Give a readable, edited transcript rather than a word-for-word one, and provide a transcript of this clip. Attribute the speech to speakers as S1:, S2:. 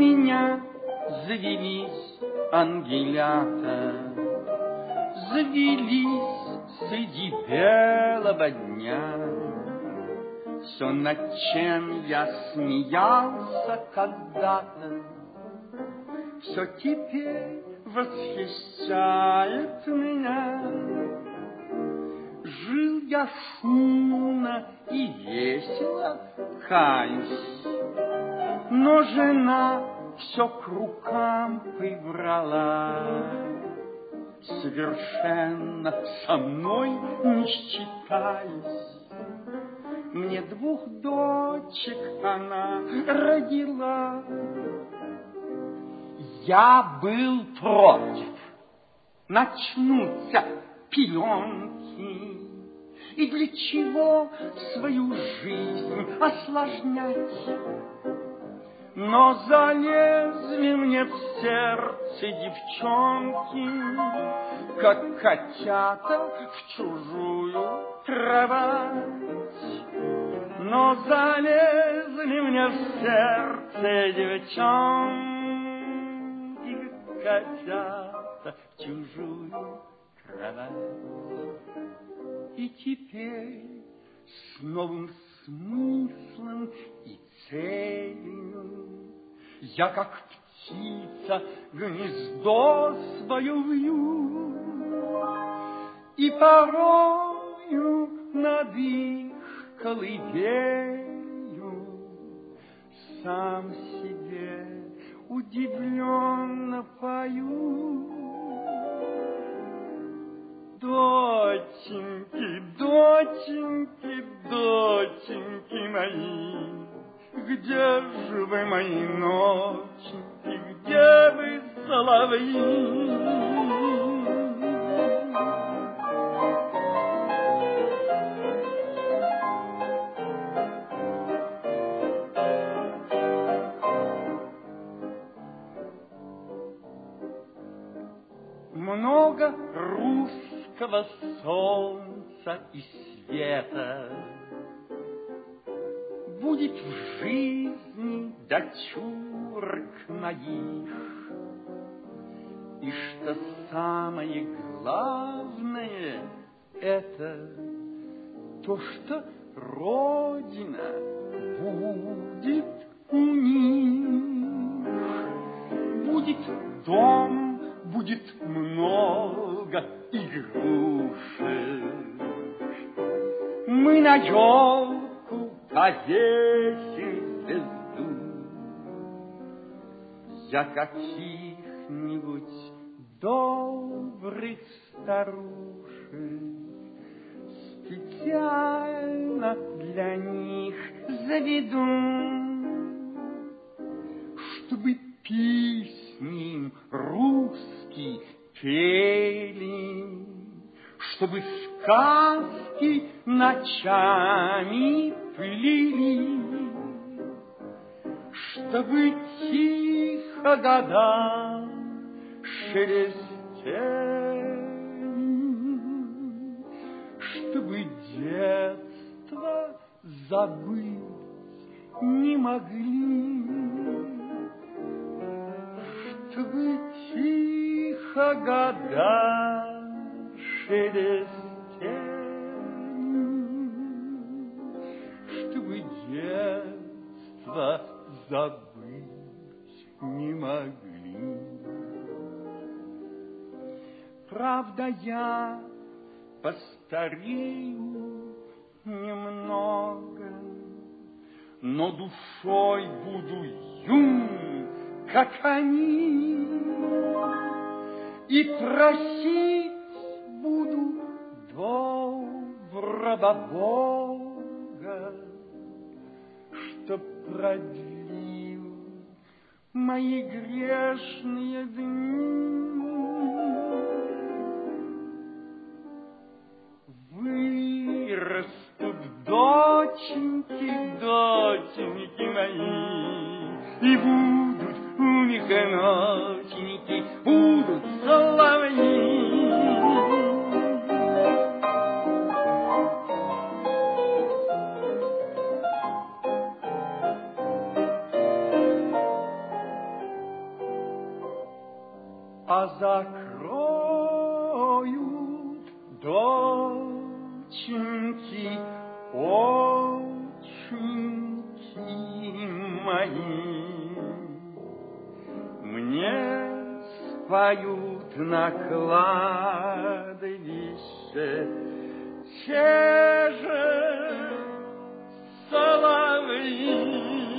S1: меня завелись ангелята, завелись среди белого дня. Все, над чем я смеялся когда-то, все теперь восхищает меня. Жил я шумно и весело, каюсь, но жена все к рукам прибрала, совершенно со мной не считаясь. Мне 2 дочек она родила. Я был против. Начнутся пеленки. И для чего свою жизнь осложнять? Но залезли мне в сердце девчонки, как котята в чужую кровать. Но залезли мне в сердце девчонки, как котята в чужую кровать. И теперь с новым смыслом и целью я, как птица, гнездо свое вью, и порою над их колыбелью сам себе удивленно пою. Доченьки, доченьки, доченьки мои, где же вы, мои ноченьки, где вы, соловьи? Много русского солнца и света будет в жизни дочурок моих, и что самое главное это то, что Родина будет у них, будет дом, будет много игрушек. Мы на елку повесим звезду. Я каких-нибудь добрых старушек специально для них заведу, чтобы песни русские пели, чтобы сказки ночами плели, чтобы тихо года шелестели, чтобы детство забыть не могли, чтобы тихо года шелестели, чтобы детство забыть не могли. Правда, я постарею немного, но душой буду юн, как они, и просить буду доброго Бога, чтоб продлил мои грешные дни. Вырастут доченьки, доченьки мои, и будут у них ноченьки, будут соловьи. закроют доченьки, оченьки мои. Мне споют на кладбище те же соловьи.